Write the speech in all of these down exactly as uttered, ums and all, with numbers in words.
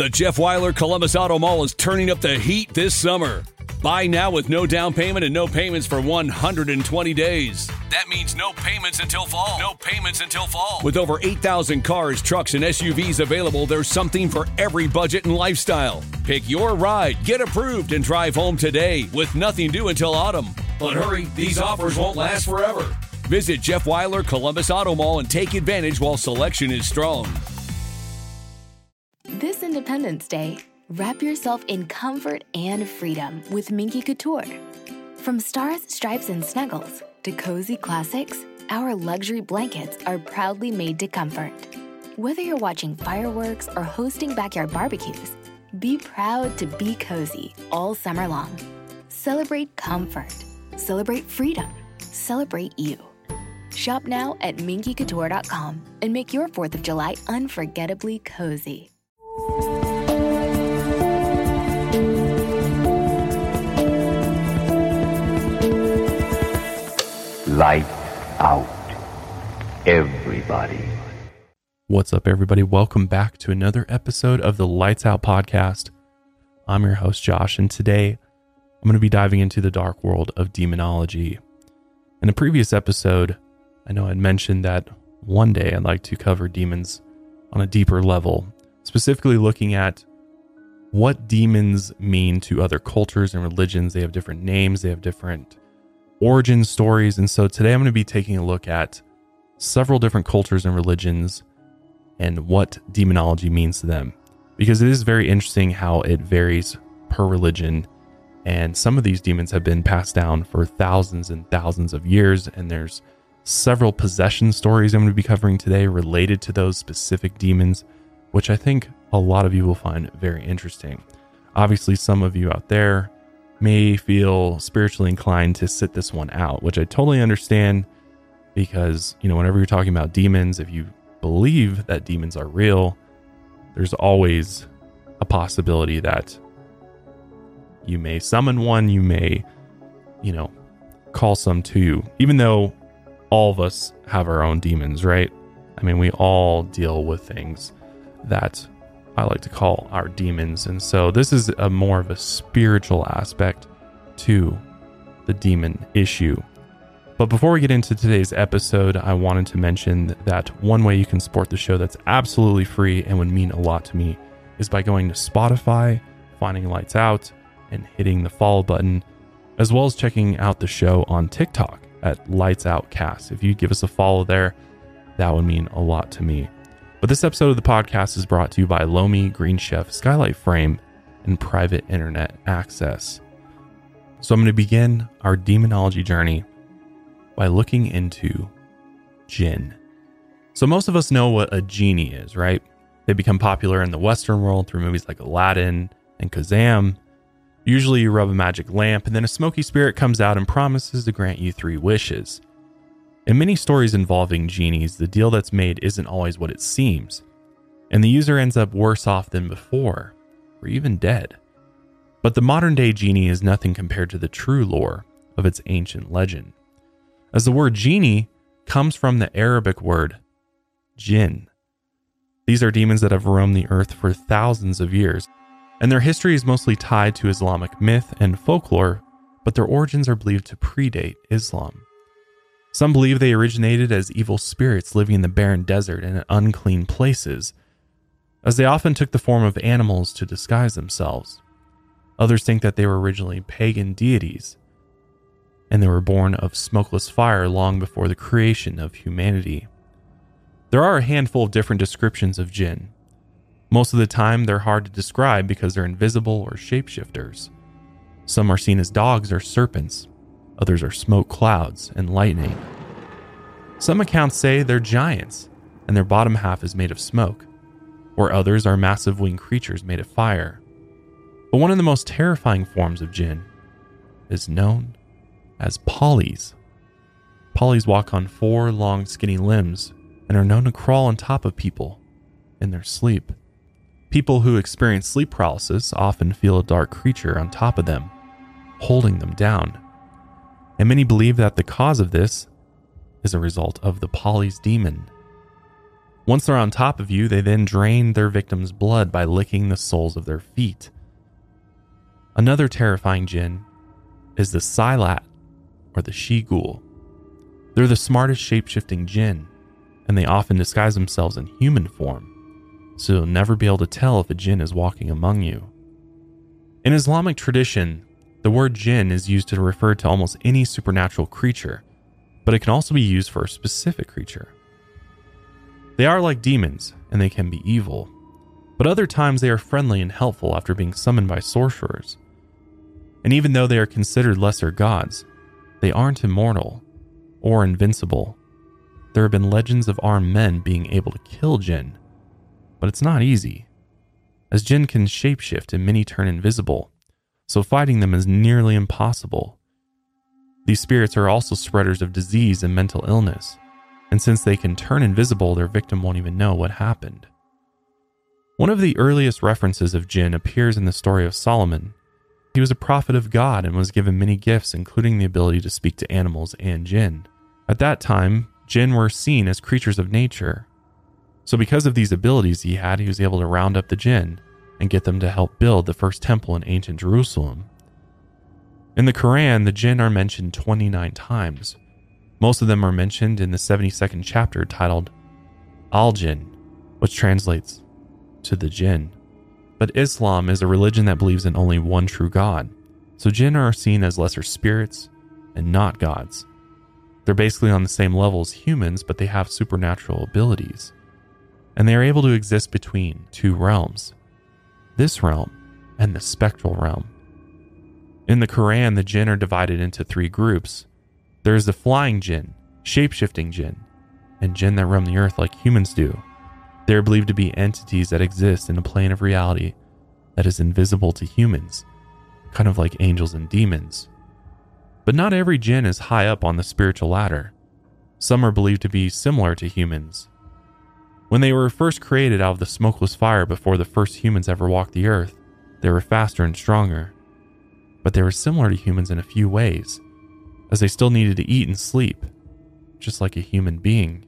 The Jeff Weiler Columbus Auto Mall is turning up the heat this summer. Buy now with no down payment and no payments for one hundred twenty days. That means no payments until fall. No payments until fall. With over eight thousand cars, trucks, and S U Vs available, there's something for every budget and lifestyle. Pick your ride, get approved, and drive home today with nothing due until autumn. But hurry, these offers won't last forever. Visit Jeff Weiler Columbus Auto Mall and take advantage while selection is strong. This Independence Day, wrap yourself in comfort and freedom with Minky Couture. From stars, stripes, and snuggles to cozy classics, our luxury blankets are proudly made to comfort. Whether you're watching fireworks or hosting backyard barbecues, be proud to be cozy all summer long. Celebrate comfort. Celebrate freedom. Celebrate you. Shop now at minky couture dot com and make your fourth of July unforgettably cozy. Light out, everybody. What's up, everybody? Welcome back to another episode of the Lights Out Podcast. I'm your host, Josh, and today I'm going to be diving into the dark world of demonology. In a previous episode, I know I'd mentioned that one day I'd like to cover demons on a deeper level, specifically looking at what demons mean to other cultures and religions. They have different names, they have different origin stories, and so today I'm going to be taking a look at several different cultures and religions and what demonology means to them, because it is very interesting how it varies per religion, and some of these demons have been passed down for thousands and thousands of years, and there's several possession stories I'm going to be covering today related to those specific demons, which I think a lot of you will find very interesting. Obviously, some of you out there may feel spiritually inclined to sit this one out, which I totally understand, because, you know, whenever you're talking about demons, if you believe that demons are real, there's always a possibility that you may summon one, you may, you know, call some to you, even though all of us have our own demons, right? I mean, we all deal with things that I like to call our demons. And so this is a more of a spiritual aspect to the demon issue. But before we get into today's episode, I wanted to mention that one way you can support the show that's absolutely free and would mean a lot to me is by going to Spotify, finding Lights Out, and hitting the follow button, as well as checking out the show on TikTok at Lights Out Cast. If you give us a follow there, that would mean a lot to me. But this episode of the podcast is brought to you by Lomi, Green Chef, Skylight Frame, and Private Internet Access. So I'm going to begin our demonology journey by looking into jinn. So most of us know what a genie is, right? They become popular in the Western world through movies like Aladdin and Kazam. Usually you rub a magic lamp and then a smoky spirit comes out and promises to grant you three wishes. In many stories involving genies, the deal that's made isn't always what it seems, and the user ends up worse off than before, or even dead. But the modern day genie is nothing compared to the true lore of its ancient legend, as the word genie comes from the Arabic word jinn. These are demons that have roamed the earth for thousands of years, and their history is mostly tied to Islamic myth and folklore, but their origins are believed to predate Islam. Some believe they originated as evil spirits living in the barren desert and in unclean places, as they often took the form of animals to disguise themselves. Others think that they were originally pagan deities, and they were born of smokeless fire long before the creation of humanity. There are a handful of different descriptions of jinn. Most of the time, they're hard to describe because they're invisible or shapeshifters. Some are seen as dogs or serpents. Others are smoke clouds and lightning. Some accounts say they're giants, and their bottom half is made of smoke, or others are massive winged creatures made of fire. But one of the most terrifying forms of jinn is known as pollies. Pollies walk on four long skinny limbs and are known to crawl on top of people in their sleep. People who experience sleep paralysis often feel a dark creature on top of them, holding them down. And many believe that the cause of this is a result of the Polly's demon. Once they're on top of you, they then drain their victim's blood by licking the soles of their feet. Another terrifying jinn is the Silat, or the She-Ghoul. They're the smartest shape-shifting jinn, and they often disguise themselves in human form, so you'll never be able to tell if a jinn is walking among you. In Islamic tradition, the word jinn is used to refer to almost any supernatural creature, but it can also be used for a specific creature. They are like demons, and they can be evil, but other times they are friendly and helpful after being summoned by sorcerers. And even though they are considered lesser gods, they aren't immortal or invincible. There have been legends of armed men being able to kill jinn, but it's not easy, as jinn can shapeshift and many turn invisible, so fighting them is nearly impossible. These spirits are also spreaders of disease and mental illness, and since they can turn invisible, their victim won't even know what happened. One of the earliest references of jinn appears in the story of Solomon. He was a prophet of God and was given many gifts, including the ability to speak to animals and jinn. At that time, jinn were seen as creatures of nature. So because of these abilities he had, he was able to round up the jinn and get them to help build the first temple in ancient Jerusalem. In the Quran, the jinn are mentioned twenty-nine times. Most of them are mentioned in the seventy-second chapter titled Al-Jinn, which translates to the jinn. But Islam is a religion that believes in only one true God, so jinn are seen as lesser spirits and not gods. They're basically on the same level as humans, but they have supernatural abilities, and they are able to exist between two realms, this realm and the spectral realm. In the Quran, the jinn are divided into three groups. There is the flying jinn, shape-shifting jinn, and jinn that roam the earth like humans do. They are believed to be entities that exist in a plane of reality that is invisible to humans, kind of like angels and demons. But not every jinn is high up on the spiritual ladder. Some are believed to be similar to humans. When they were first created out of the smokeless fire before the first humans ever walked the earth, they were faster and stronger. But they were similar to humans in a few ways, as they still needed to eat and sleep, just like a human being.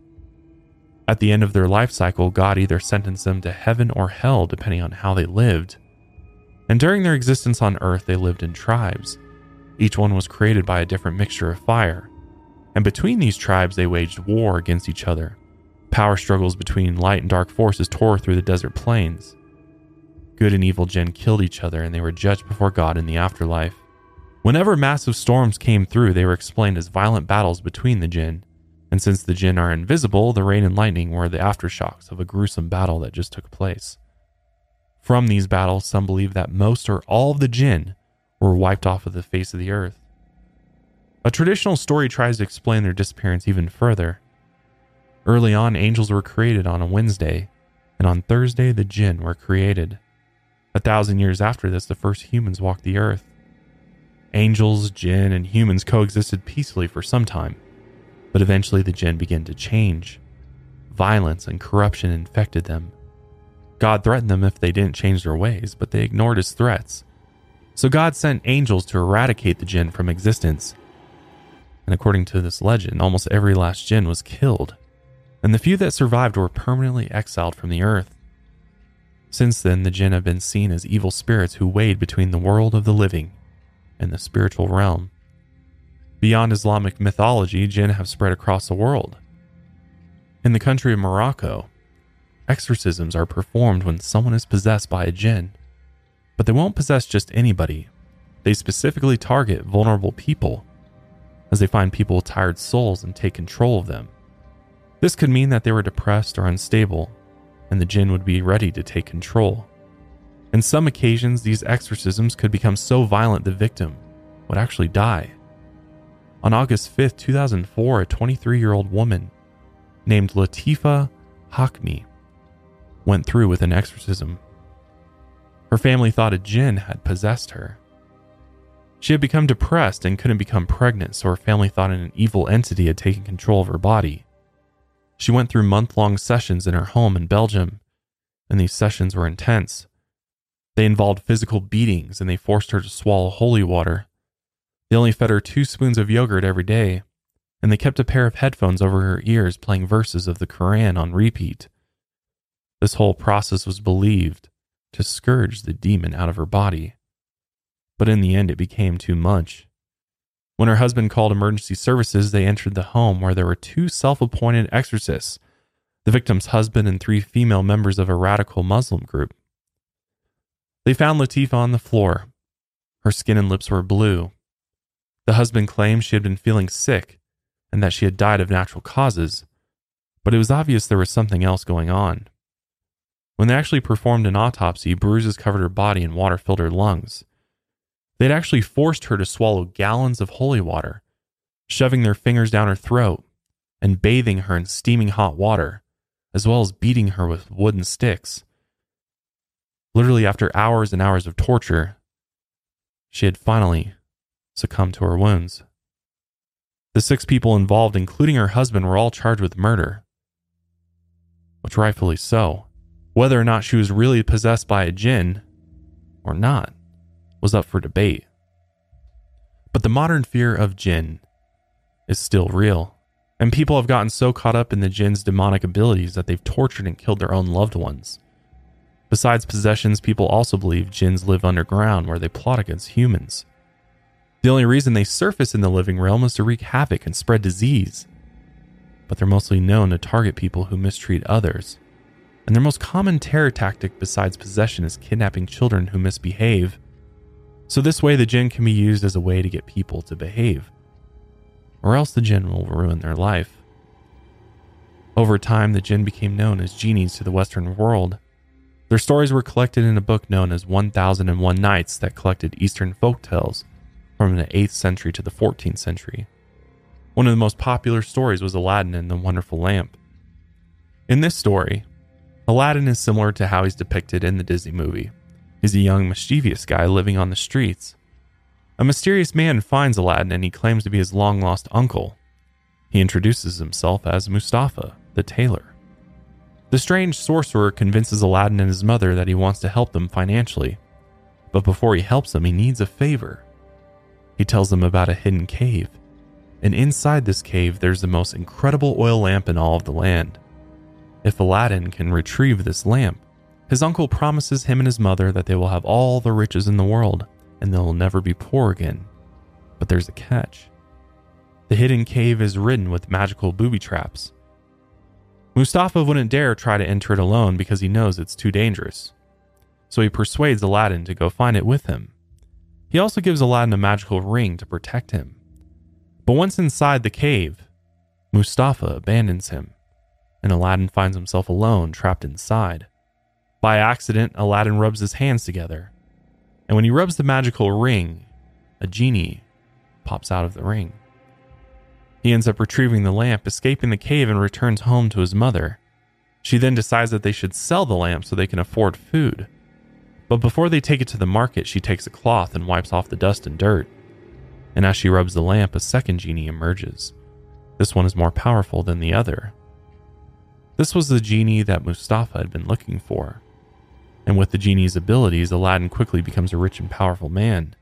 At the end of their life cycle, God either sentenced them to heaven or hell depending on how they lived. And during their existence on earth, they lived in tribes. Each one was created by a different mixture of fire. And between these tribes, they waged war against each other. Power struggles between light and dark forces tore through the desert plains. Good and evil jinn killed each other, and they were judged before God in the afterlife. Whenever massive storms came through, they were explained as violent battles between the jinn. And since the jinn are invisible, the rain and lightning were the aftershocks of a gruesome battle that just took place. From these battles, some believe that most or all of the jinn were wiped off of the face of the earth. A traditional story tries to explain their disappearance even further. Early on, angels were created on a Wednesday, and on Thursday, the jinn were created. A thousand years after this, the first humans walked the earth. Angels, jinn, and humans coexisted peacefully for some time, but eventually the jinn began to change. Violence and corruption infected them. God threatened them if they didn't change their ways, but they ignored his threats. So God sent angels to eradicate the jinn from existence. And according to this legend, almost every last jinn was killed, and the few that survived were permanently exiled from the earth. Since then, the jinn have been seen as evil spirits who wade between the world of the living and the spiritual realm. Beyond Islamic mythology, jinn have spread across the world. In the country of Morocco, exorcisms are performed when someone is possessed by a jinn. But they won't possess just anybody. They specifically target vulnerable people, as they find people with tired souls and take control of them. This could mean that they were depressed or unstable, and the jinn would be ready to take control. In some occasions, these exorcisms could become so violent the victim would actually die. On August fifth, two thousand four, a twenty-three-year-old woman named Latifa Hakmi went through with an exorcism. Her family thought a jinn had possessed her. She had become depressed and couldn't become pregnant, so her family thought an evil entity had taken control of her body. She went through month-long sessions in her home in Belgium, and these sessions were intense. They involved physical beatings, and they forced her to swallow holy water. They only fed her two spoons of yogurt every day, and they kept a pair of headphones over her ears playing verses of the Quran on repeat. This whole process was believed to scourge the demon out of her body, but in the end it became too much. When her husband called emergency services, they entered the home where there were two self-appointed exorcists, the victim's husband and three female members of a radical Muslim group. They found Latifah on the floor. Her skin and lips were blue. The husband claimed she had been feeling sick and that she had died of natural causes, but it was obvious there was something else going on. When they actually performed an autopsy, bruises covered her body and water filled her lungs. They'd actually forced her to swallow gallons of holy water, shoving their fingers down her throat and bathing her in steaming hot water, as well as beating her with wooden sticks. Literally, after hours and hours of torture, she had finally succumbed to her wounds. The six people involved, including her husband, were all charged with murder, which rightfully so. Whether or not she was really possessed by a jinn or not was up for debate. But the modern fear of jinn is still real, and people have gotten so caught up in the jinn's demonic abilities that they've tortured and killed their own loved ones. Besides possessions, people also believe jinns live underground where they plot against humans. The only reason they surface in the living realm is to wreak havoc and spread disease, but they're mostly known to target people who mistreat others. And their most common terror tactic besides possession is kidnapping children who misbehave. So this way the jinn can be used as a way to get people to behave, or else the jinn will ruin their life. Over time, the jinn became known as genies to the Western world. Their stories were collected in a book known as one thousand and one Nights that collected Eastern folktales from the eighth century to the fourteenth century. One of the most popular stories was Aladdin and the Wonderful Lamp. In this story, Aladdin is similar to how he's depicted in the Disney movie. He's a young, mischievous guy living on the streets. A mysterious man finds Aladdin and he claims to be his long-lost uncle. He introduces himself as Mustafa, the tailor. The strange sorcerer convinces Aladdin and his mother that he wants to help them financially. But before he helps them, he needs a favor. He tells them about a hidden cave. And inside this cave, there's the most incredible oil lamp in all of the land. If Aladdin can retrieve this lamp, his uncle promises him and his mother that they will have all the riches in the world and they will never be poor again. But there's a catch. The hidden cave is ridden with magical booby traps. Mustafa wouldn't dare try to enter it alone because he knows it's too dangerous. So he persuades Aladdin to go find it with him. He also gives Aladdin a magical ring to protect him. But once inside the cave, Mustafa abandons him, and Aladdin finds himself alone, trapped inside. By accident, Aladdin rubs his hands together, and when he rubs the magical ring, a genie pops out of the ring. He ends up retrieving the lamp, escaping the cave, and returns home to his mother. She then decides that they should sell the lamp so they can afford food. But before they take it to the market, she takes a cloth and wipes off the dust and dirt. And as she rubs the lamp, a second genie emerges. This one is more powerful than the other. This was the genie that Mustafa had been looking for. And with the genie's abilities, Aladdin quickly becomes a rich and powerful man.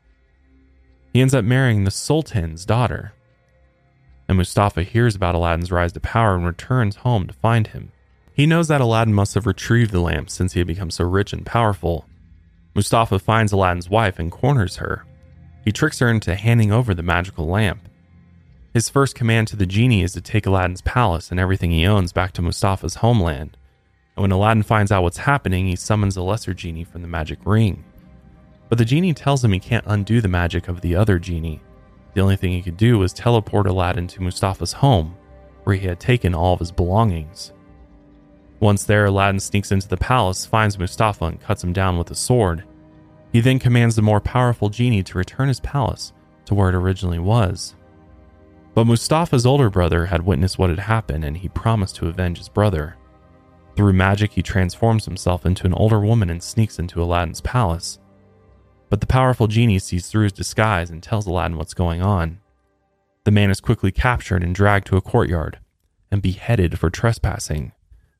He ends up marrying the Sultan's daughter. And Mustafa hears about Aladdin's rise to power and returns home to find him. He knows that Aladdin must have retrieved the lamp since he had become so rich and powerful. Mustafa finds Aladdin's wife and corners her. He tricks her into handing over the magical lamp. His first command to the genie is to take Aladdin's palace and everything he owns back to Mustafa's homeland. And when Aladdin finds out what's happening, he summons a lesser genie from the magic ring. But the genie tells him he can't undo the magic of the other genie. The only thing he could do was teleport Aladdin to Mustafa's home, where he had taken all of his belongings. Once there, Aladdin sneaks into the palace, finds Mustafa, and cuts him down with a sword. He then commands the more powerful genie to return his palace to where it originally was. But Mustafa's older brother had witnessed what had happened, and he promised to avenge his brother. Through magic, he transforms himself into an older woman and sneaks into Aladdin's palace. But the powerful genie sees through his disguise and tells Aladdin what's going on. The man is quickly captured and dragged to a courtyard and beheaded for trespassing.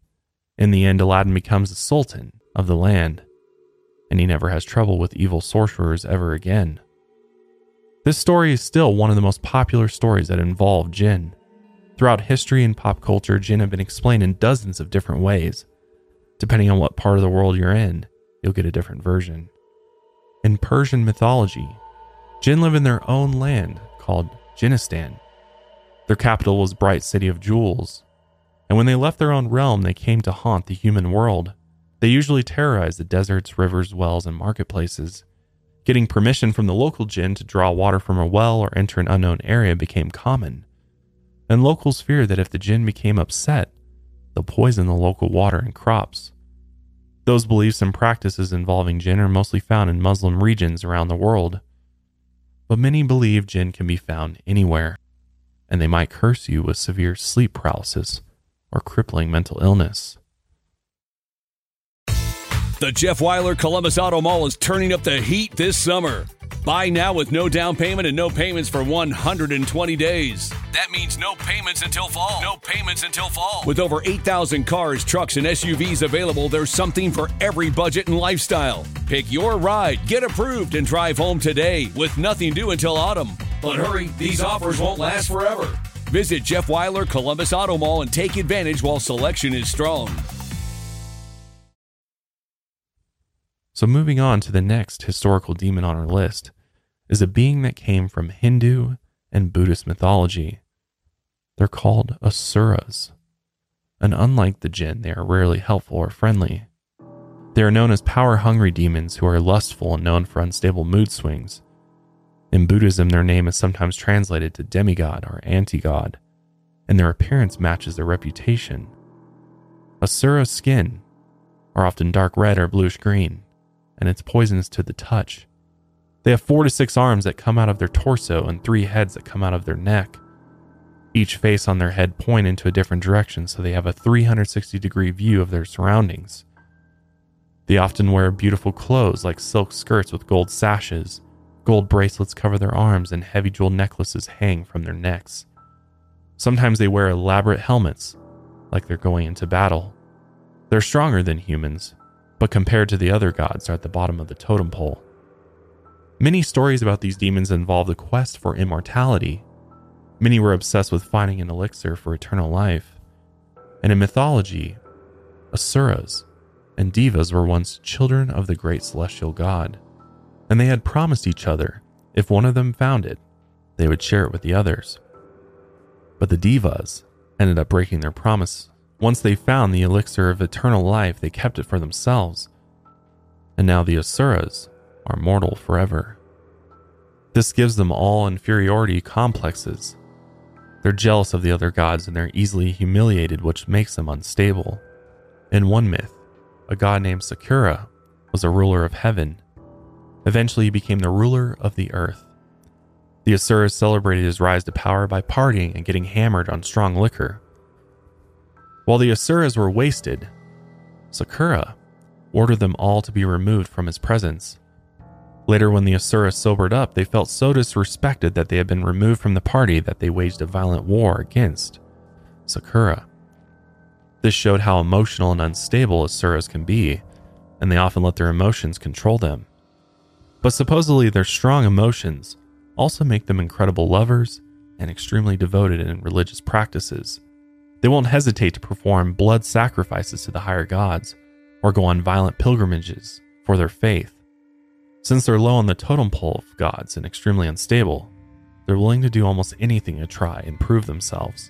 In the end, Aladdin becomes the sultan of the land, and he never has trouble with evil sorcerers ever again. This story is still one of the most popular stories that involve jinn. Throughout history and pop culture, jinn have been explained in dozens of different ways. Depending on what part of the world you're in, you'll get a different version. In Persian mythology, jinn live in their own land called Jinnistan. Their capital was Bright City of Jewels, and when they left their own realm, they came to haunt the human world. They usually terrorized the deserts, rivers, wells, and marketplaces. Getting permission from the local jinn to draw water from a well or enter an unknown area became common, and locals feared that if the jinn became upset, they'll poison the local water and crops. Those beliefs and practices involving jinn are mostly found in Muslim regions around the world, but many believe jinn can be found anywhere, and they might curse you with severe sleep paralysis or crippling mental illness. The Jeff Weiler Columbus Auto Mall is turning up the heat this summer. Buy now with no down payment and no payments for one hundred twenty days. That means no payments until fall. No payments until fall. With over eight thousand cars, trucks, and S U Vs available, there's something for every budget and lifestyle. Pick your ride, get approved, and drive home today with nothing due until autumn. But hurry, these offers won't last forever. Visit Jeff Weiler Columbus Auto Mall and take advantage while selection is strong. So moving on to the next historical demon on our list is a being that came from Hindu and Buddhist mythology. They're called asuras, and unlike the jinn, they are rarely helpful or friendly. They are known as power-hungry demons who are lustful and known for unstable mood swings. In Buddhism, their name is sometimes translated to demigod or anti-god, and their appearance matches their reputation. Asura's skin are often dark red or bluish green, and it's poisonous to the touch. They have four to six arms that come out of their torso and three heads that come out of their neck. Each face on their head point into a different direction, so they have a three hundred sixty degree view of their surroundings. They often wear beautiful clothes like silk skirts with gold sashes, gold bracelets cover their arms, and heavy jeweled necklaces hang from their necks. Sometimes they wear elaborate helmets, like they're going into battle. They're stronger than humans, but compared to the other gods, are at the bottom of the totem pole. Many stories about these demons involve the quest for immortality. Many were obsessed with finding an elixir for eternal life. And in mythology, asuras and devas were once children of the great celestial god, and they had promised each other if one of them found it, they would share it with the others. But the devas ended up breaking their promise. Once they found the elixir of eternal life, they kept it for themselves, and now the asuras are mortal forever. This gives them all inferiority complexes. They're jealous of the other gods and they're easily humiliated, which makes them unstable. In one myth, a god named Sakura was a ruler of heaven. Eventually he became the ruler of the earth. The asuras celebrated his rise to power by partying and getting hammered on strong liquor. While the asuras were wasted, Sakura ordered them all to be removed from his presence. Later, when the asuras sobered up, they felt so disrespected that they had been removed from the party that they waged a violent war against Sakura. This showed how emotional and unstable asuras can be, and they often let their emotions control them. But supposedly their strong emotions also make them incredible lovers and extremely devoted in religious practices. They won't hesitate to perform blood sacrifices to the higher gods or go on violent pilgrimages for their faith. Since they're low on the totem pole of gods and extremely unstable, they're willing to do almost anything to try and prove themselves.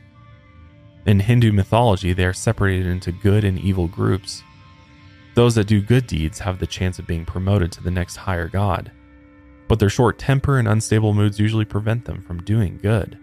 In Hindu mythology, they are separated into good and evil groups. Those that do good deeds have the chance of being promoted to the next higher god, but their short temper and unstable moods usually prevent them from doing good.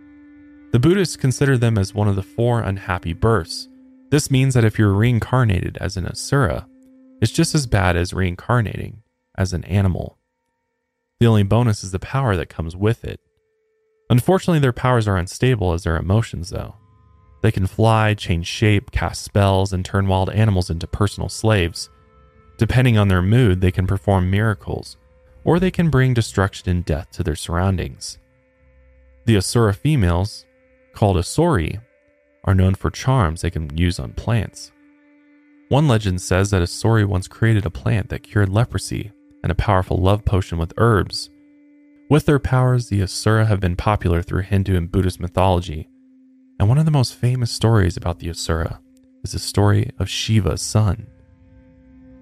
The Buddhists consider them as one of the four unhappy births. This means that if you're reincarnated as an asura, it's just as bad as reincarnating as an animal. The only bonus is the power that comes with it. Unfortunately, their powers are unstable as their emotions, though. They can fly, change shape, cast spells, and turn wild animals into personal slaves. Depending on their mood, they can perform miracles, or they can bring destruction and death to their surroundings. The asura females, called asuri, are known for charms they can use on plants. One legend says that Asuri once created a plant that cured leprosy and a powerful love potion with herbs. With their powers, the Asura have been popular through Hindu and Buddhist mythology, and one of the most famous stories about the Asura is the story of Shiva's son,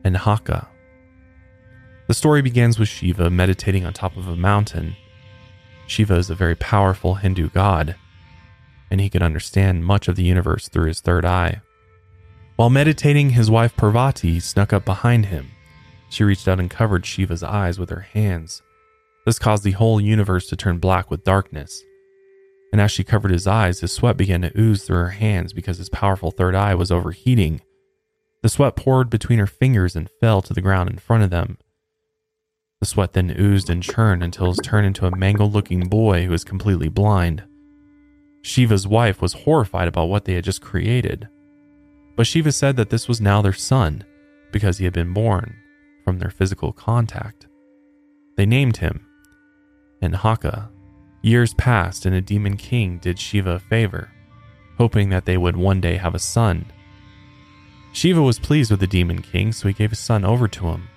Enhaka. The story begins with Shiva meditating on top of a mountain. Shiva is a very powerful Hindu god, and he could understand much of the universe through his third eye. While meditating, his wife Parvati snuck up behind him. She reached out and covered Shiva's eyes with her hands. This caused the whole universe to turn black with darkness. And as she covered his eyes, his sweat began to ooze through her hands because his powerful third eye was overheating. The sweat poured between her fingers and fell to the ground in front of them. The sweat then oozed and churned until it was turned into a mangled-looking boy who was completely blind. Shiva's wife was horrified about what they had just created. But Shiva said that this was now their son because he had been born from their physical contact. They named him Enhaka. Years passed and a demon king did Shiva a favor, hoping that they would one day have a son. Shiva was pleased with the demon king, so he gave his son over to him.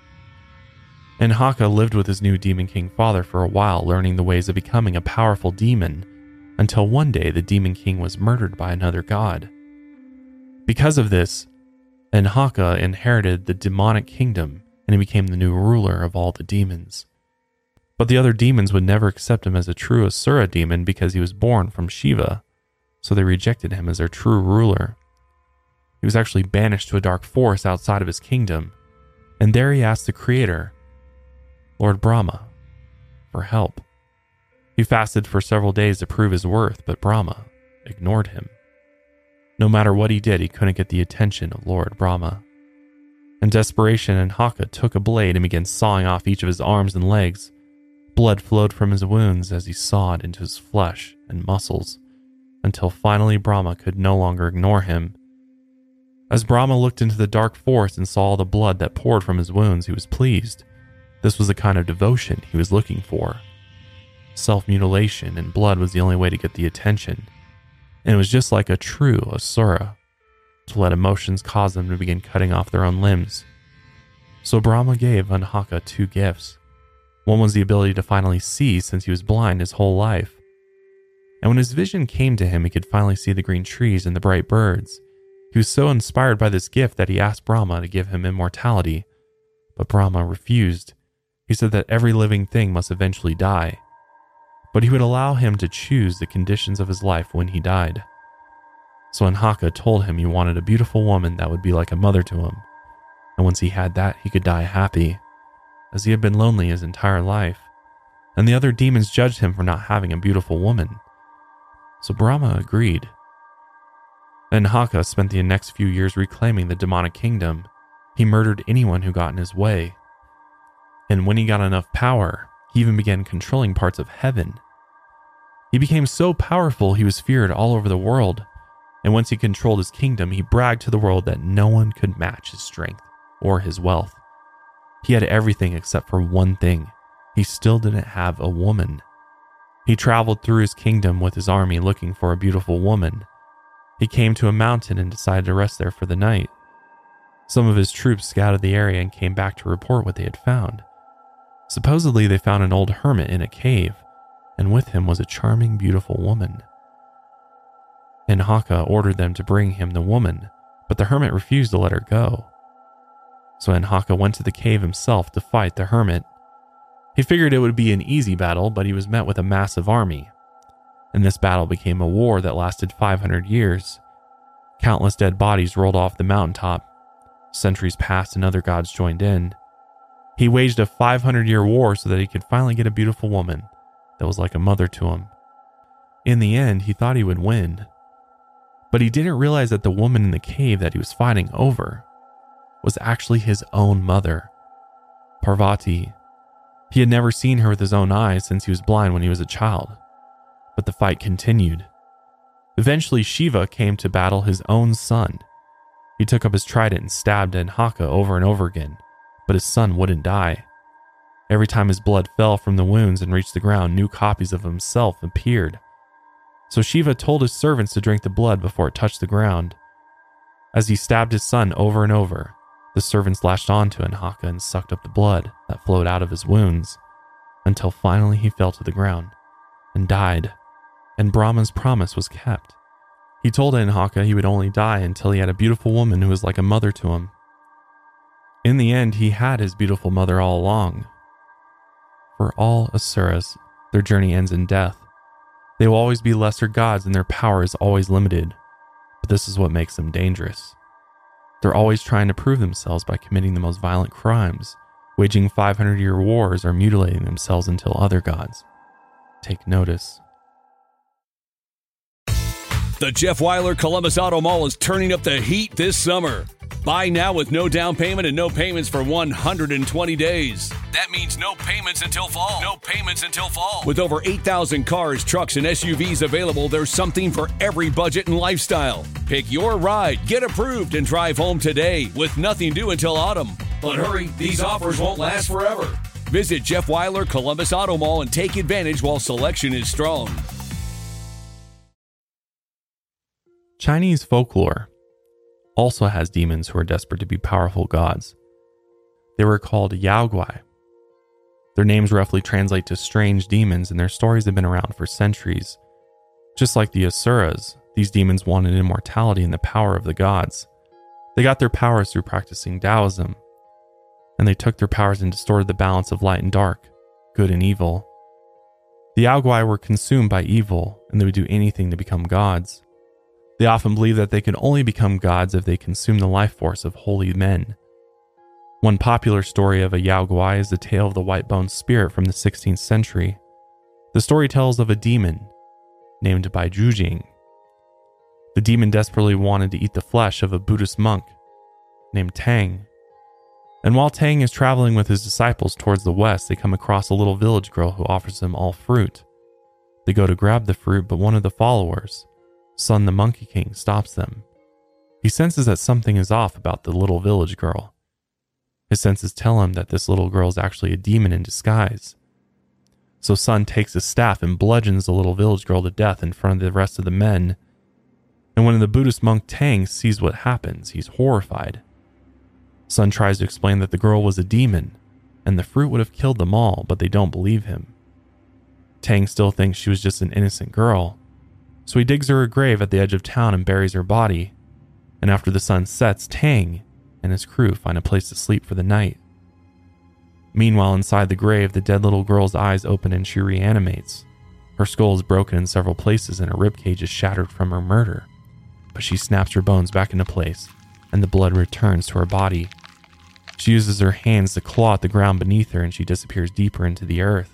Enhaka lived with his new demon king father for a while, learning the ways of becoming a powerful demon, until one day the demon king was murdered by another god. Because of this, Enhaka inherited the demonic kingdom and he became the new ruler of all the demons. But the other demons would never accept him as a true Asura demon because he was born from Shiva, so they rejected him as their true ruler. He was actually banished to a dark forest outside of his kingdom, and there he asked the creator, Lord Brahma, for help. He fasted for several days to prove his worth, but Brahma ignored him. No matter what he did, he couldn't get the attention of Lord Brahma. In desperation, Enhaka took a blade and began sawing off each of his arms and legs. Blood flowed from his wounds as he sawed into his flesh and muscles, until finally Brahma could no longer ignore him. As Brahma looked into the dark forest and saw all the blood that poured from his wounds, he was pleased. This was the kind of devotion he was looking for. Self-mutilation and blood was the only way to get the attention, and it was just like a true Asura, to let emotions cause them to begin cutting off their own limbs. So Brahma gave Enhaka two gifts. One was the ability to finally see, since he was blind his whole life. And when his vision came to him, he could finally see the green trees and the bright birds. He was so inspired by this gift that he asked Brahma to give him immortality, but Brahma refused. He said that every living thing must eventually die, but he would allow him to choose the conditions of his life when he died. So Enhaka told him he wanted a beautiful woman that would be like a mother to him, and once he had that, he could die happy, as he had been lonely his entire life, and the other demons judged him for not having a beautiful woman. So Brahma agreed. Enhaka spent the next few years reclaiming the demonic kingdom. He murdered anyone who got in his way. And when he got enough power, he even began controlling parts of heaven. He became so powerful he was feared all over the world, and once he controlled his kingdom, he bragged to the world that no one could match his strength or his wealth. He had everything except for one thing. He still didn't have a woman. He traveled through his kingdom with his army looking for a beautiful woman. He came to a mountain and decided to rest there for the night. Some of his troops scouted the area and came back to report what they had found. Supposedly, they found an old hermit in a cave, and with him was a charming, beautiful woman. Enhaka ordered them to bring him the woman, but the hermit refused to let her go. So Enhaka went to the cave himself to fight the hermit. He figured it would be an easy battle, but he was met with a massive army. And this battle became a war that lasted five hundred years. Countless dead bodies rolled off the mountaintop. Centuries passed and other gods joined in. He waged a five hundred year war so that he could finally get a beautiful woman that was like a mother to him. In the end, he thought he would win. But he didn't realize that the woman in the cave that he was fighting over was actually his own mother, Parvati. He had never seen her with his own eyes since he was blind when he was a child. But the fight continued. Eventually, Shiva came to battle his own son. He took up his trident and stabbed Enhaka over and over again, but his son wouldn't die. Every time his blood fell from the wounds and reached the ground, new copies of himself appeared. So Shiva told his servants to drink the blood before it touched the ground. As he stabbed his son over and over, the servants latched onto Enhaka and sucked up the blood that flowed out of his wounds, until finally he fell to the ground and died, and Brahma's promise was kept. He told Enhaka he would only die until he had a beautiful woman who was like a mother to him. In the end, he had his beautiful mother all along. For all asuras, their journey ends in death. They will always be lesser gods and their power is always limited, but this is what makes them dangerous. They're always trying to prove themselves by committing the most violent crimes, waging five hundred year wars, or mutilating themselves until other gods take notice. The Jeff Weiler Columbus Auto Mall is turning up the heat this summer. Buy now with no down payment and no payments for one hundred twenty days. That means no payments until fall. No payments until fall. With over eight thousand cars, trucks, and S U Vs available, there's something for every budget and lifestyle. Pick your ride, get approved, and drive home today with nothing due until autumn. But hurry, these offers won't last forever. Visit Jeff Weiler Columbus Auto Mall and take advantage while selection is strong. Chinese folklore also has demons who are desperate to be powerful gods. They were called Yaoguai. Their names roughly translate to strange demons, and their stories have been around for centuries. Just like the Asuras, these demons wanted immortality and the power of the gods. They got their powers through practicing Taoism, and they took their powers and distorted the balance of light and dark, good and evil. The Yaoguai were consumed by evil, and they would do anything to become gods. They often believed that they could only become gods if they consumed the life force of holy men. One popular story of a Yaoguai is the tale of the white-boned spirit from the sixteenth century. The story tells of a demon named Bai Zhujing. The demon desperately wanted to eat the flesh of a Buddhist monk named Tang. And while Tang is traveling with his disciples towards the west, they come across a little village girl who offers them all fruit. They go to grab the fruit, but one of the followers, Sun the Monkey King, stops them. He senses that something is off about the little village girl. His senses tell him that this little girl is actually a demon in disguise. So Sun takes his staff and bludgeons the little village girl to death in front of the rest of the men. And when the Buddhist monk Tang sees what happens, he's horrified. Sun tries to explain that the girl was a demon, and the fruit would have killed them all, but they don't believe him. Tang still thinks she was just an innocent girl, so he digs her a grave at the edge of town and buries her body. And after the sun sets, Tang and his crew find a place to sleep for the night. Meanwhile, inside the grave, the dead little girl's eyes open and she reanimates. Her skull is broken in several places and her ribcage is shattered from her murder. But she snaps her bones back into place, and the blood returns to her body. She uses her hands to claw at the ground beneath her, and she disappears deeper into the earth.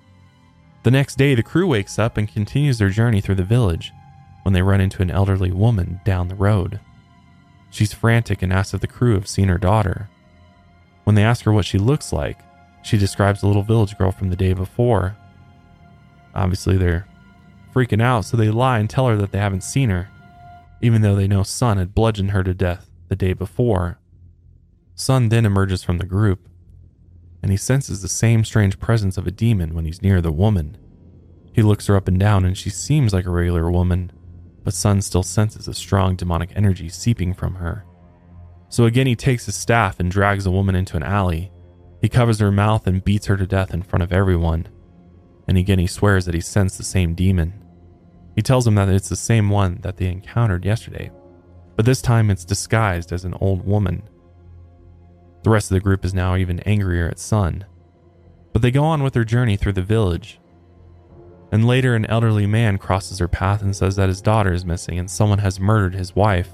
The next day, the crew wakes up and continues their journey through the village when they run into an elderly woman down the road. She's frantic and asks if the crew have seen her daughter. When they ask her what she looks like, she describes the little village girl from the day before. Obviously, they're freaking out, so they lie and tell her that they haven't seen her, even though they know Sun had bludgeoned her to death the day before. Sun then emerges from the group, and he senses the same strange presence of a demon when he's near the woman. He looks her up and down, and she seems like a regular woman, but Sun still senses a strong demonic energy seeping from her. So again, he takes his staff and drags the woman into an alley. He covers her mouth and beats her to death in front of everyone. And again, he swears that he sensed the same demon. He tells him that it's the same one that they encountered yesterday, but this time it's disguised as an old woman. The rest of the group is now even angrier at Sun, but they go on with their journey through the village. And later, an elderly man crosses her path and says that his daughter is missing and someone has murdered his wife.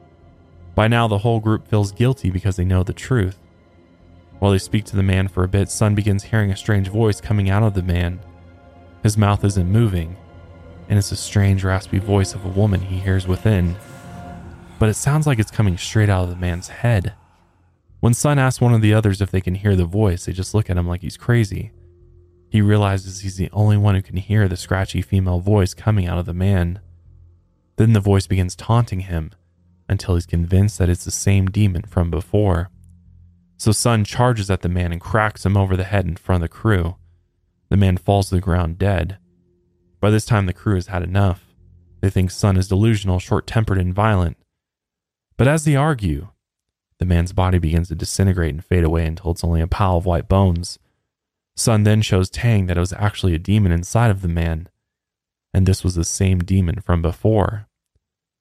By now, the whole group feels guilty because they know the truth. While they speak to the man for a bit, Sun begins hearing a strange voice coming out of the man. His mouth isn't moving, and it's a strange, raspy voice of a woman he hears within. But it sounds like it's coming straight out of the man's head. When Sun asks one of the others if they can hear the voice, they just look at him like he's crazy. He realizes he's the only one who can hear the scratchy female voice coming out of the man. Then the voice begins taunting him until he's convinced that it's the same demon from before. So Sun charges at the man and cracks him over the head in front of the crew. The man falls to the ground dead. By this time, the crew has had enough. They think Sun is delusional, short-tempered, and violent. But as they argue, the man's body begins to disintegrate and fade away until it's only a pile of white bones. Sun then shows Tang that it was actually a demon inside of the man, and this was the same demon from before.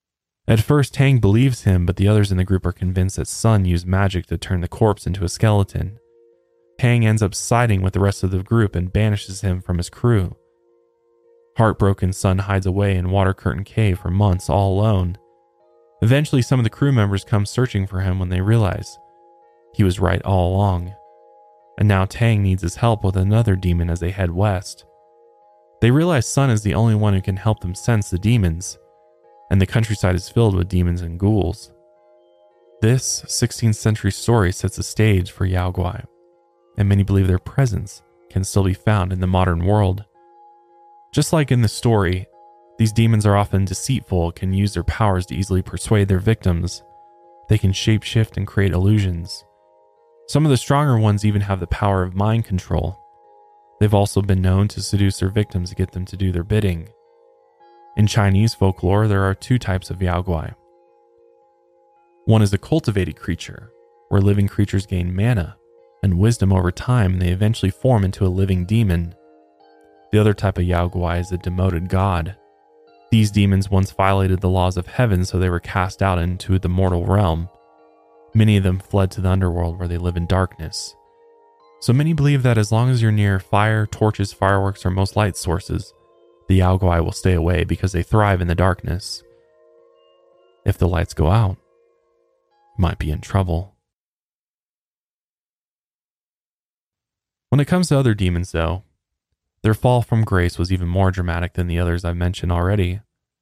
At first, Tang believes him, but the others in the group are convinced that Sun used magic to turn the corpse into a skeleton. Tang ends up siding with the rest of the group and banishes him from his crew. Heartbroken, Sun hides away in Water Curtain Cave for months all alone. Eventually, some of the crew members come searching for him when they realize he was right all along. And now Tang needs his help with another demon as they head west. They realize Sun is the only one who can help them sense the demons, and the countryside is filled with demons and ghouls. This sixteenth century story sets the stage for Yao Guai, and many believe their presence can still be found in the modern world. Just like in the story, these demons are often deceitful, can use their powers to easily persuade their victims. They can shapeshift and create illusions. Some of the stronger ones even have the power of mind control. They've also been known to seduce their victims to get them to do their bidding. In Chinese folklore, there are two types of Yao Guai. One is a cultivated creature, where living creatures gain mana and wisdom over time, and they eventually form into a living demon. The other type of Yao Guai is a demoted god. These demons once violated the laws of heaven, so they were cast out into the mortal realm. Many of them fled to the underworld where they live in darkness. So many believe that as long as you're near fire, torches, fireworks, or most light sources, the Yao Guai will stay away because they thrive in the darkness. If the lights go out, you might be in trouble. When it comes to other demons, though, their fall from grace was even more dramatic than the others I've mentioned already.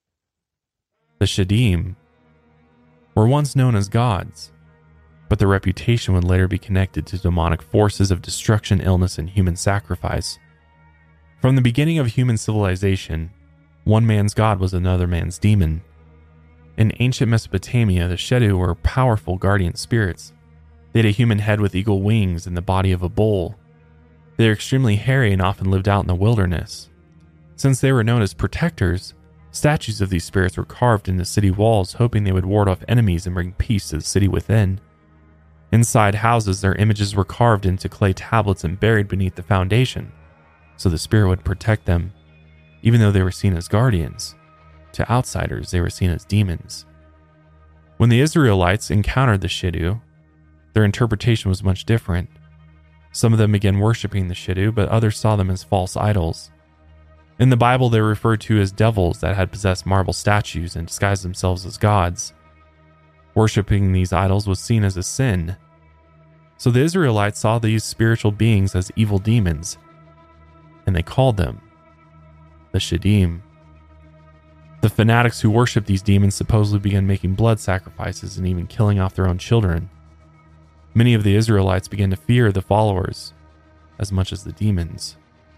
The Shadim were once known as gods, but their reputation would later be connected to demonic forces of destruction, illness, and human sacrifice. From the beginning of human civilization, one man's god was another man's demon. In ancient Mesopotamia, the Shedu were powerful guardian spirits. They had a human head with eagle wings and the body of a bull. They were extremely hairy and often lived out in the wilderness. Since they were known as protectors, statues of these spirits were carved into city walls, hoping they would ward off enemies and bring peace to the city within. Inside houses, their images were carved into clay tablets and buried beneath the foundation, so the spirit would protect them. Even though they were seen as guardians, to outsiders they were seen as demons. When the Israelites encountered the Shedu, their interpretation was much different. Some of them began worshipping the Shedu, but others saw them as false idols. In the Bible, they were referred to as devils that had possessed marble statues and disguised themselves as gods. Worshipping these idols was seen as a sin. So the Israelites saw these spiritual beings as evil demons, and they called them the Shadim. The fanatics who worshipped these demons supposedly began making blood sacrifices and even killing off their own children. Many of the Israelites began to fear the followers as much as the demons.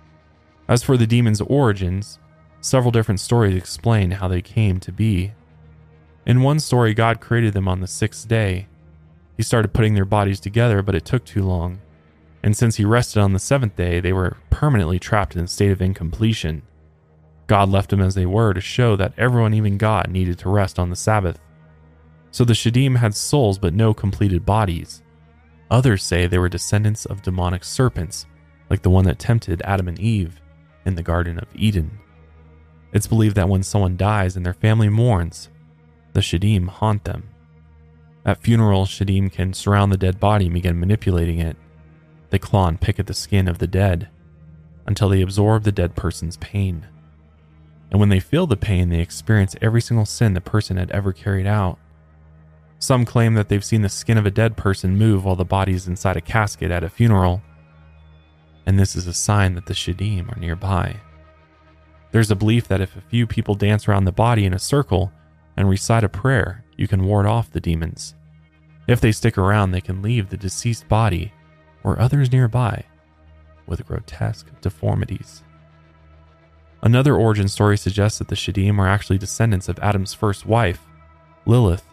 As for the demons' origins, several different stories explain how they came to be. In one story, God created them on the sixth day. He started putting their bodies together, but it took too long. And since he rested on the seventh day, they were permanently trapped in a state of incompletion. God left them as they were to show that everyone, even God, needed to rest on the Sabbath. So the Shadim had souls but no completed bodies. Others say they were descendants of demonic serpents, like the one that tempted Adam and Eve in the Garden of Eden. It's believed that when someone dies and their family mourns, the Shadim haunt them. At funerals, Shadim can surround the dead body and begin manipulating it. They claw and pick at the skin of the dead until they absorb the dead person's pain. And when they feel the pain, they experience every single sin the person had ever carried out. Some claim that they've seen the skin of a dead person move while the body is inside a casket at a funeral, and this is a sign that the Shadim are nearby. There's a belief that if a few people dance around the body in a circle and recite a prayer, you can ward off the demons. If they stick around, they can leave the deceased body or others nearby with grotesque deformities. Another origin story suggests that the Shadim are actually descendants of Adam's first wife, Lilith.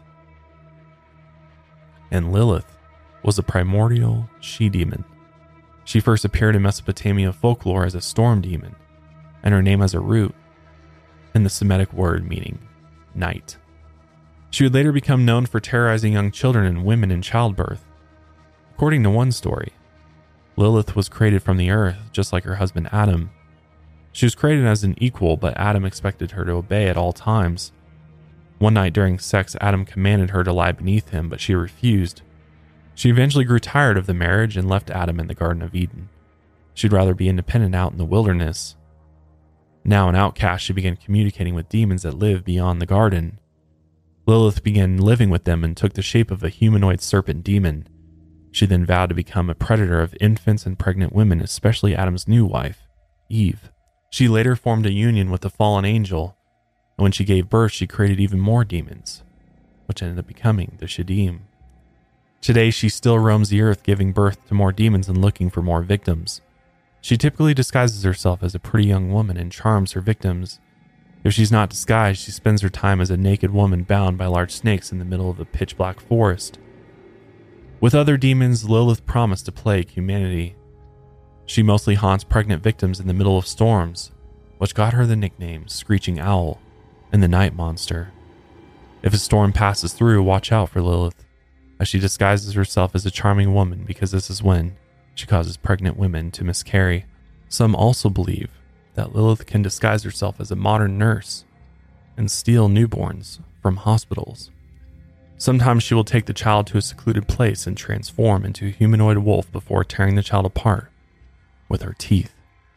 And Lilith was a primordial she-demon. She first appeared in Mesopotamia folklore as a storm demon, and her name has a root in the Semitic word meaning night. She would later become known for terrorizing young children and women in childbirth. According to one story, Lilith was created from the earth, just like her husband Adam. She was created as an equal, but Adam expected her to obey at all times. One night during sex, Adam commanded her to lie beneath him, but she refused. She eventually grew tired of the marriage and left Adam in the Garden of Eden. She'd rather be independent out in the wilderness. Now an outcast, she began communicating with demons that live beyond the garden. Lilith began living with them and took the shape of a humanoid serpent demon. She then vowed to become a predator of infants and pregnant women, especially Adam's new wife, Eve. She later formed a union with the fallen angel, and when she gave birth, she created even more demons, which ended up becoming the Shadim. Today, she still roams the earth, giving birth to more demons and looking for more victims. She typically disguises herself as a pretty young woman and charms her victims. If she's not disguised, she spends her time as a naked woman bound by large snakes in the middle of a pitch-black forest. With other demons, Lilith promised to plague humanity. She mostly haunts pregnant victims in the middle of storms, which got her the nickname Screeching Owl and the Night Monster. If a storm passes through, watch out for Lilith, as she disguises herself as a charming woman because this is when she causes pregnant women to miscarry. Some also believe that Lilith can disguise herself as a modern nurse and steal newborns from hospitals. Sometimes she will take the child to a secluded place and transform into a humanoid wolf before tearing the child apart with her teeth.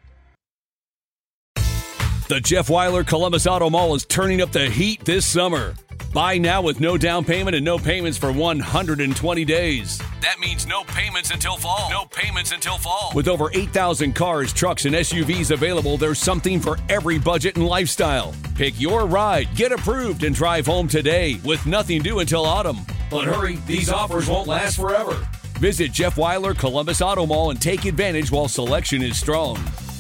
The Jeff Wyler Columbus Auto Mall is turning up the heat this summer. Buy now with no down payment and no payments for one hundred twenty days. That means no payments until fall. No payments until fall. With over eight thousand cars, trucks, and S U Vs available, there's something for every budget and lifestyle. Pick your ride, get approved, and drive home today with nothing due until autumn. But hurry, these offers won't last forever. Visit Jeff Wyler Columbus Auto Mall and take advantage while selection is strong.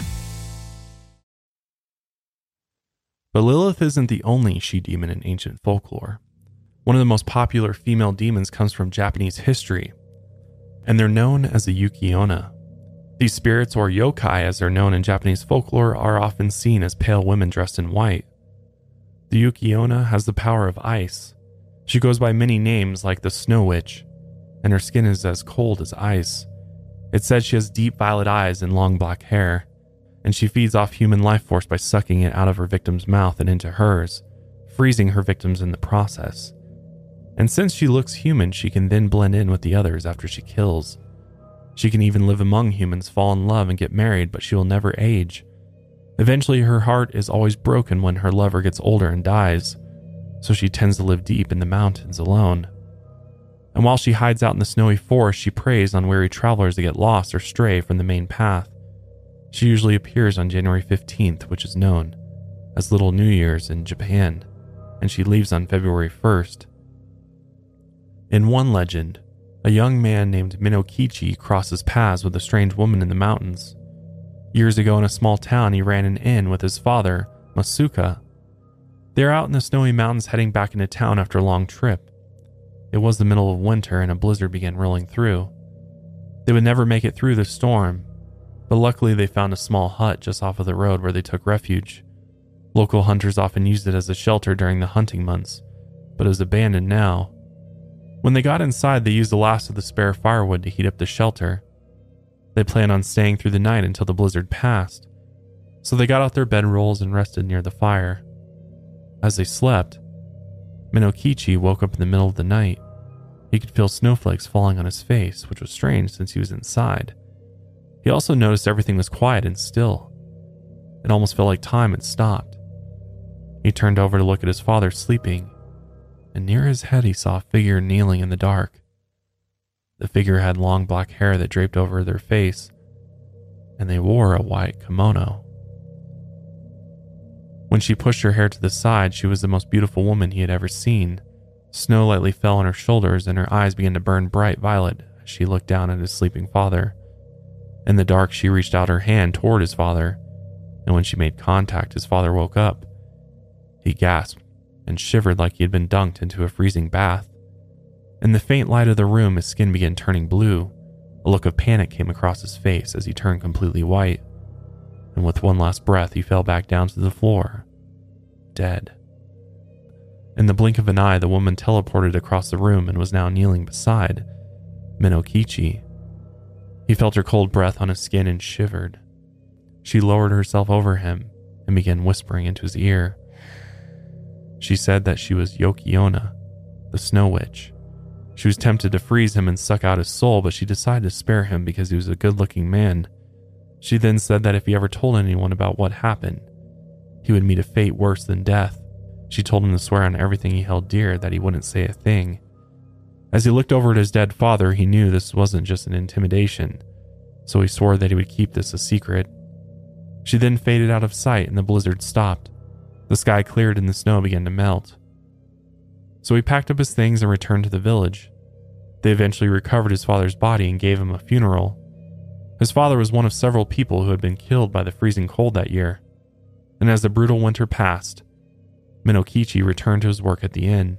But Lilith isn't the only she-demon in ancient folklore. One of the most popular female demons comes from Japanese history, and they're known as the Yuki-onna. These spirits, or yokai as they're known in Japanese folklore, are often seen as pale women dressed in white. The Yuki-onna has the power of ice. She goes by many names like the Snow Witch, and her skin is as cold as ice. It's said she has deep violet eyes and long black hair, and she feeds off human life force by sucking it out of her victim's mouth and into hers, freezing her victims in the process. And since she looks human, she can then blend in with the others after she kills. She can even live among humans, fall in love, and get married, but she will never age. Eventually, her heart is always broken when her lover gets older and dies, so she tends to live deep in the mountains alone. And while she hides out in the snowy forest, she preys on weary travelers that get lost or stray from the main path. She usually appears on January fifteenth, which is known as Little New Year's in Japan, and she leaves on February first. In one legend, a young man named Minokichi crosses paths with a strange woman in the mountains. Years ago in a small town, he ran an inn with his father, Masuka. They're out in the snowy mountains heading back into town after a long trip. It was the middle of winter and a blizzard began rolling through. They would never make it through the storm, but luckily they found a small hut just off of the road where they took refuge. Local hunters often used it as a shelter during the hunting months, but it was abandoned now. When they got inside, they used the last of the spare firewood to heat up the shelter. They planned on staying through the night until the blizzard passed, so they got out their bedrolls and rested near the fire. As they slept, Minokichi woke up in the middle of the night. He could feel snowflakes falling on his face, which was strange since he was inside. He also noticed everything was quiet and still. It almost felt like time had stopped. He turned over to look at his father sleeping, and near his head he saw a figure kneeling in the dark. The figure had long black hair that draped over their face, and they wore a white kimono. When she pushed her hair to the side, she was the most beautiful woman he had ever seen. Snow lightly fell on her shoulders, and her eyes began to burn bright violet as she looked down at his sleeping father. In the dark, she reached out her hand toward his father, and when she made contact, his father woke up. He gasped and shivered like he had been dunked into a freezing bath. In the faint light of the room, his skin began turning blue. A look of panic came across his face as he turned completely white, and with one last breath, he fell back down to the floor, dead. In the blink of an eye, the woman teleported across the room and was now kneeling beside Minokichi. He felt her cold breath on his skin and shivered. She lowered herself over him and began whispering into his ear. She said that she was Yokiona, the Snow Witch. She was tempted to freeze him and suck out his soul, but she decided to spare him because he was a good-looking man. She then said that if he ever told anyone about what happened, he would meet a fate worse than death. She told him to swear on everything he held dear that he wouldn't say a thing. As he looked over at his dead father, he knew this wasn't just an intimidation, so he swore that he would keep this a secret. She then faded out of sight and the blizzard stopped. The sky cleared and the snow began to melt. So he packed up his things and returned to the village. They eventually recovered his father's body and gave him a funeral. His father was one of several people who had been killed by the freezing cold that year. And as the brutal winter passed, Minokichi returned to his work at the inn.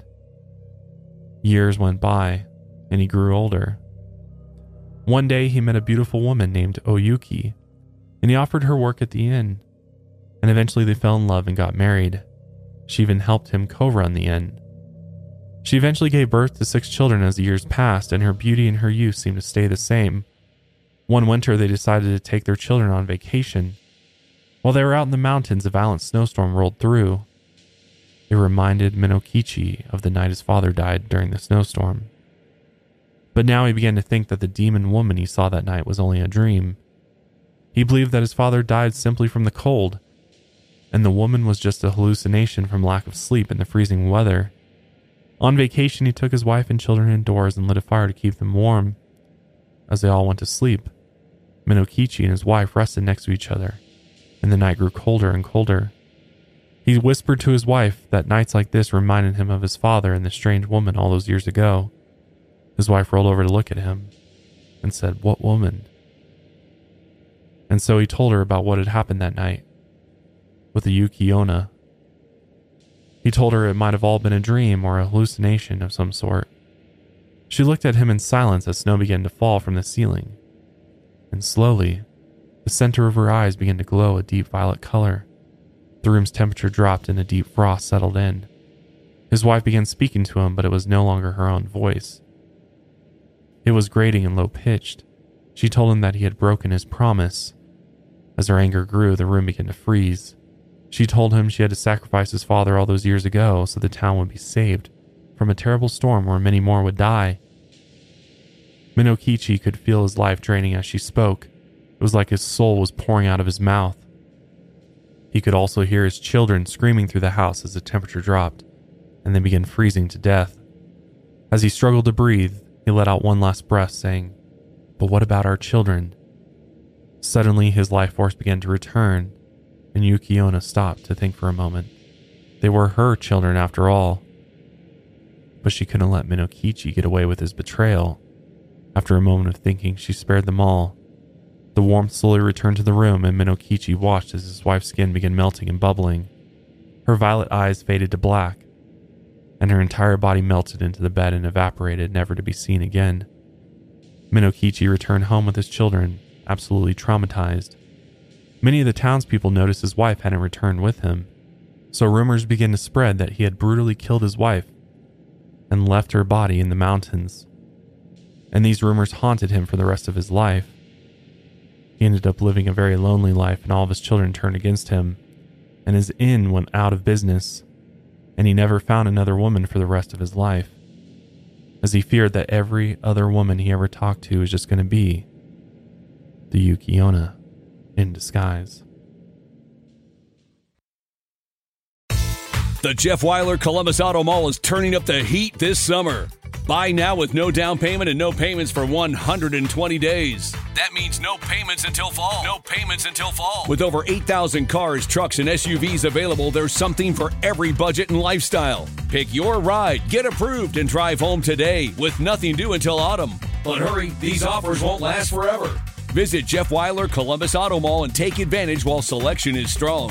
Years went by, and he grew older. One day he met a beautiful woman named Oyuki, and he offered her work at the inn. And eventually they fell in love and got married. She even helped him co-run the inn. She eventually gave birth to six children as the years passed, and her beauty and her youth seemed to stay the same. One winter they decided to take their children on vacation. While they were out in the mountains, a violent snowstorm rolled through. It reminded Minokichi of the night his father died during the snowstorm. But now he began to think that the demon woman he saw that night was only a dream. He believed that his father died simply from the cold, and the woman was just a hallucination from lack of sleep in the freezing weather. On vacation, he took his wife and children indoors and lit a fire to keep them warm. As they all went to sleep, Minokichi and his wife rested next to each other, and the night grew colder and colder. He whispered to his wife that nights like this reminded him of his father and the strange woman all those years ago. His wife rolled over to look at him and said, "What woman?" And so he told her about what had happened that night with the Yokiona. He told her it might have all been a dream or a hallucination of some sort. She looked at him in silence as snow began to fall from the ceiling. And slowly, the center of her eyes began to glow a deep violet color. The room's temperature dropped and a deep frost settled in. His wife began speaking to him, but it was no longer her own voice. It was grating and low-pitched. She told him that he had broken his promise. As her anger grew, the room began to freeze. She told him she had to sacrifice his father all those years ago so the town would be saved from a terrible storm where many more would die. Minokichi could feel his life draining as she spoke. It was like his soul was pouring out of his mouth. He could also hear his children screaming through the house as the temperature dropped, and they began freezing to death. As he struggled to breathe, he let out one last breath, saying, "But what about our children?" Suddenly, his life force began to return, and Yokiona stopped to think for a moment. They were her children after all. But she couldn't let Minokichi get away with his betrayal. After a moment of thinking, she spared them all. The warmth slowly returned to the room, and Minokichi watched as his wife's skin began melting and bubbling. Her violet eyes faded to black, and her entire body melted into the bed and evaporated, never to be seen again. Minokichi returned home with his children, absolutely traumatized. Many of the townspeople noticed his wife hadn't returned with him, so rumors began to spread that he had brutally killed his wife and left her body in the mountains. And these rumors haunted him for the rest of his life. He ended up living a very lonely life, and all of his children turned against him, and his inn went out of business, and he never found another woman for the rest of his life, as he feared that every other woman he ever talked to was just going to be the Yokiona in disguise. The Jeff Wyler Columbus Auto Mall is turning up the heat this summer. Buy now with no down payment and no payments for one hundred twenty days. That means no payments until fall. No payments until fall. With over eight thousand cars, trucks, and S U Vs available, there's something for every budget and lifestyle. Pick your ride, get approved, and drive home today with nothing due until autumn. But hurry, these offers won't last forever. Visit Jeff Wyler Columbus Auto Mall and take advantage while selection is strong.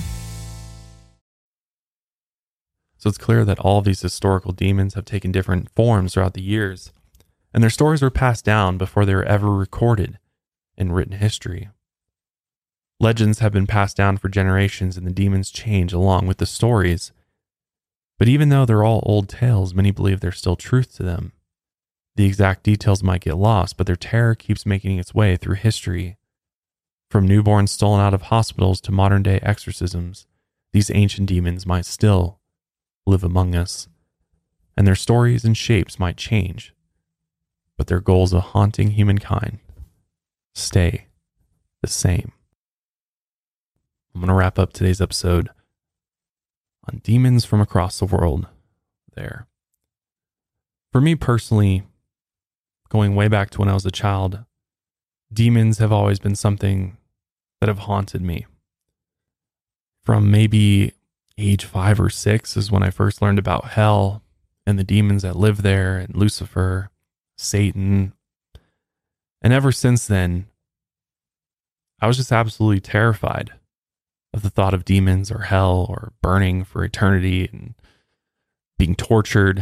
So it's clear that all of these historical demons have taken different forms throughout the years, and their stories were passed down before they were ever recorded in written history. Legends have been passed down for generations, and the demons change along with the stories. But even though they're all old tales, many believe there's still truth to them. The exact details might get lost, but their terror keeps making its way through history. From newborns stolen out of hospitals to modern-day exorcisms, these ancient demons might still live among us, and their stories and shapes might change, but their goals of haunting humankind stay the same. I'm going to wrap up today's episode on demons from across the world there. For me personally, going way back to when I was a child, demons have always been something that have haunted me. From maybe age five or six is when I first learned about hell and the demons that live there, and Lucifer, Satan. And ever since then, I was just absolutely terrified of the thought of demons or hell or burning for eternity and being tortured.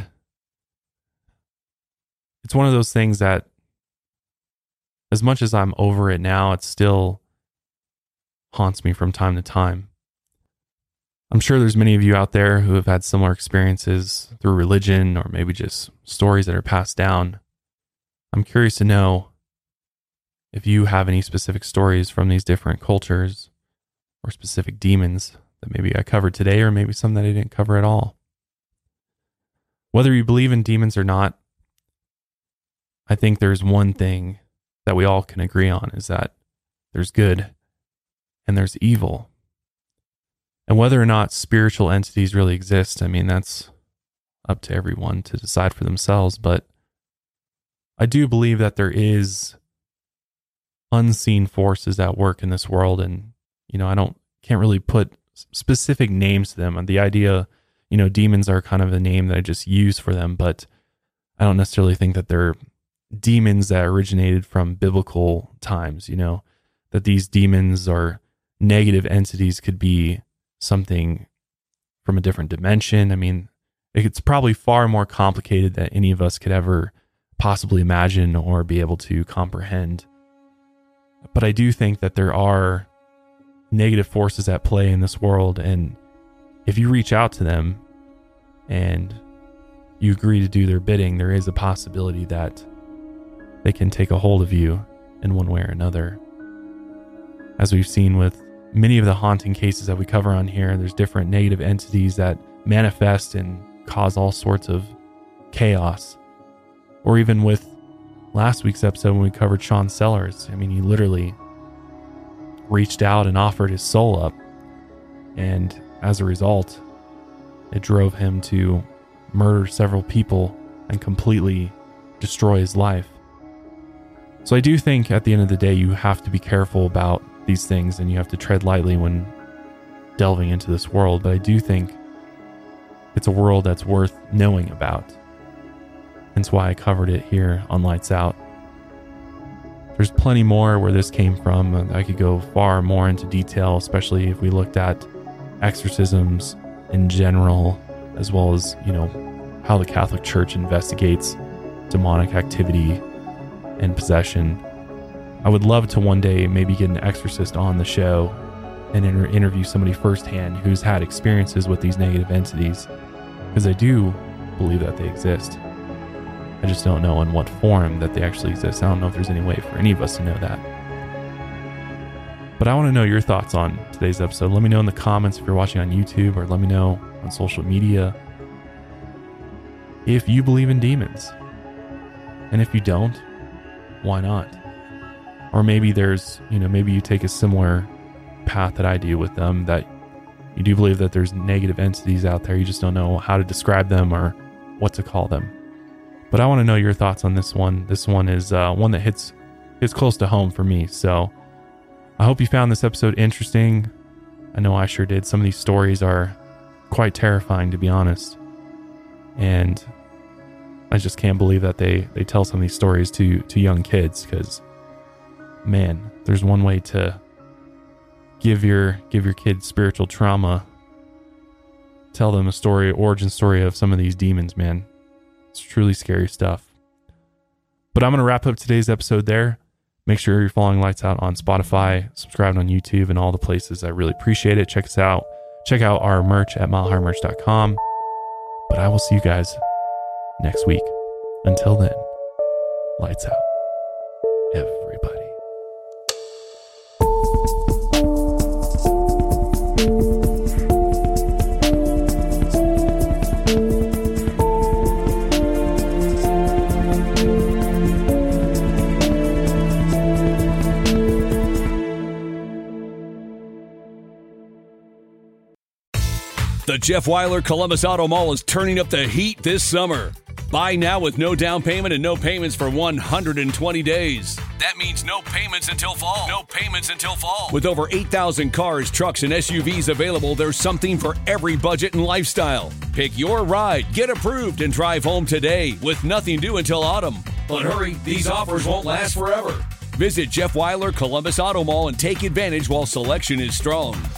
It's one of those things that, as much as I'm over it now, it still haunts me from time to time. I'm sure there's many of you out there who have had similar experiences through religion or maybe just stories that are passed down. I'm curious to know if you have any specific stories from these different cultures or specific demons that maybe I covered today, or maybe some that I didn't cover at all. Whether you believe in demons or not, I think there's one thing that we all can agree on, is that there's good and there's evil. And whether or not spiritual entities really exist, I mean, that's up to everyone to decide for themselves. But I do believe that there is unseen forces at work in this world. And, you know, I don't, can't really put specific names to them. And the idea, you know, demons are kind of a name that I just use for them, but I don't necessarily think that they're demons that originated from biblical times, you know, that these demons or negative entities could be something from a different dimension. I mean, it's probably far more complicated than any of us could ever possibly imagine or be able to comprehend. But I do think that there are negative forces at play in this world, and if you reach out to them and you agree to do their bidding, there is a possibility that they can take a hold of you in one way or another. As we've seen with many of the haunting cases that we cover on here, there's different negative entities that manifest and cause all sorts of chaos. Or even with last week's episode when we covered Sean Sellers, I mean, he literally reached out and offered his soul up, and as a result, it drove him to murder several people and completely destroy his life. So I do think at the end of the day, you have to be careful about these things, and you have to tread lightly when delving into this world. But I do think it's a world that's worth knowing about. That's why I covered it here on Lights Out. There's plenty more where this came from. I could go far more into detail, especially if we looked at exorcisms in general, as well as, you know, how the Catholic Church investigates demonic activity and possession. I would love to one day maybe get an exorcist on the show and inter- interview somebody firsthand who's had experiences with these negative entities, because I do believe that they exist. I just don't know in what form that they actually exist. I don't know if there's any way for any of us to know that. But I want to know your thoughts on today's episode. Let me know in the comments if you're watching on YouTube, or let me know on social media if you believe in demons. And if you don't, why not? Or maybe there's, you know, maybe you take a similar path that I do with them, that you do believe that there's negative entities out there. You just don't know how to describe them or what to call them. But I want to know your thoughts on this one. This one is uh, one that hits hits close to home for me. So I hope you found this episode interesting. I know I sure did. Some of these stories are quite terrifying, to be honest. And I just can't believe that they, they tell some of these stories to, to young kids, because, man, there's one way to give your give your kids spiritual trauma. Tell them a story, origin story of some of these demons, man. It's truly scary stuff. But I'm going to wrap up today's episode there. Make sure you're following Lights Out on Spotify, subscribe on YouTube, and all the places. I really appreciate it. Check us out. Check out our merch at mile high merch dot com. But I will see you guys next week. Until then, lights out, everybody. The Jeff Weiler Columbus Auto Mall is turning up the heat this summer. Buy now with no down payment and no payments for one hundred twenty days. That means no payments until fall. No payments until fall. With over eight thousand cars, trucks, and S U Vs available, there's something for every budget and lifestyle. Pick your ride, get approved, and drive home today with nothing due until autumn. But hurry, these offers won't last forever. Visit Jeff Weiler Columbus Auto Mall and take advantage while selection is strong.